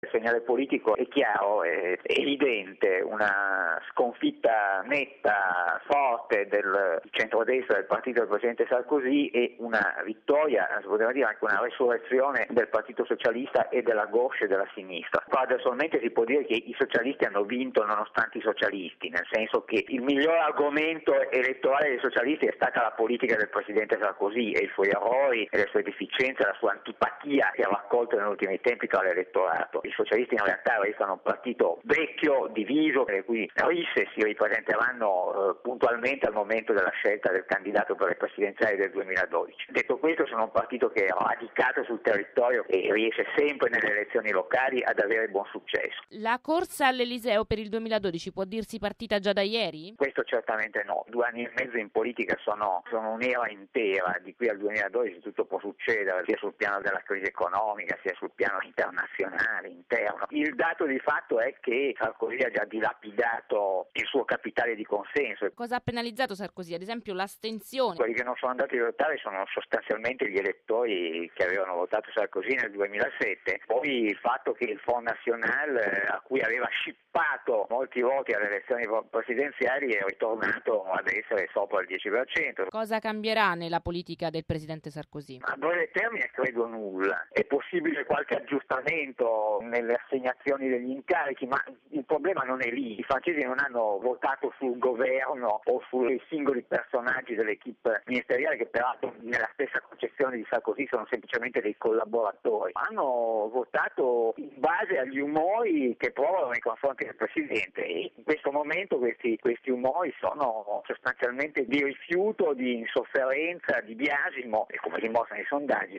Il segnale politico è chiaro, è evidente, una sconfitta netta, forte del centrodestra, del partito del Presidente Sarkozy, e una vittoria, si poteva dire anche una resurrezione del Partito Socialista e della gauche e della sinistra. Paradossalmente si può dire che i socialisti hanno vinto nonostante i socialisti, nel senso che il miglior argomento elettorale dei socialisti è stata la politica del Presidente Sarkozy e i suoi errori e le sue deficienze, la sua antipatia che ha raccolto negli ultimi tempi tra l'elettorato. I socialisti in realtà restano un partito vecchio, diviso, le cui risse si ripresenteranno puntualmente al momento della scelta del candidato per le presidenziali del 2012. Detto questo, sono un partito che è radicato sul territorio e riesce sempre nelle elezioni locali ad avere buon successo. La corsa all'Eliseo per il 2012 può dirsi partita già da ieri? Questo certamente no. 2 anni e mezzo in politica sono un'era intera. Di qui al 2012 tutto può succedere, sia sul piano della crisi economica, sia sul piano internazionale, interno. Il dato di fatto è che Sarkozy ha già dilapidato il suo capitale di consenso. Cosa ha penalizzato Sarkozy? Ad esempio l'astensione. Quelli che non sono andati a votare sono sostanzialmente gli elettori che avevano votato Sarkozy nel 2007. Poi il fatto che il Front National, a cui aveva scippato molti voti alle elezioni presidenziali, è ritornato ad essere sopra il 10%. Cosa cambierà nella politica del Presidente Sarkozy? A breve termine credo nulla. È possibile qualche aggiustamento nelle assegnazioni degli incarichi, ma il problema non è lì. I francesi non hanno votato sul governo o sui singoli personaggi dell'equipe ministeriale, che peraltro nella stessa concezione di Sarkozy sono semplicemente dei collaboratori. Hanno votato in base agli umori che provano nei confronti del Presidente, e in questo momento questi umori sono sostanzialmente di rifiuto, di insofferenza, di biasimo, e come dimostrano i sondaggi